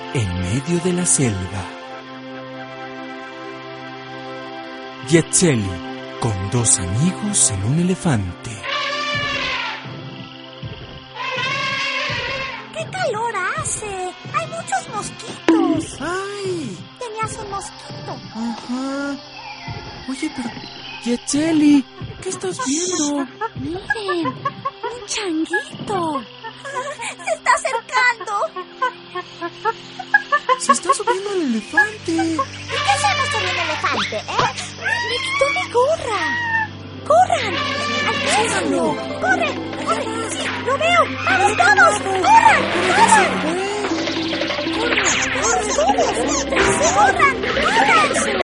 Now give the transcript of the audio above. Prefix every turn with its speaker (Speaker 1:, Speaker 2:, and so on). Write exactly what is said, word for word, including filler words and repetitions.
Speaker 1: en medio de la selva. Yetzeli, con dos amigos en un elefante.
Speaker 2: ¡Qué calor hace! ¡Hay muchos mosquitos!
Speaker 1: ¡Ay!
Speaker 2: Tenías un mosquito.
Speaker 1: Ajá. Oye, pero... Yetzeli, ¿qué estás viendo?
Speaker 2: Miren, un changuito. Se está acercando.
Speaker 1: Se está subiendo al elefante.
Speaker 2: ¿Y qué hacemos con el elefante, eh? Me quitó mi gorra. ¡Corran! ¡Alcánzalo! ¡Corre! ¡Corre! ¡Sí! ¡Lo veo! ¡Vamos, vamos! ¡Corran! ¡Corran! ¡Corran! ¡Corran! ¡Corran! ¡Corran!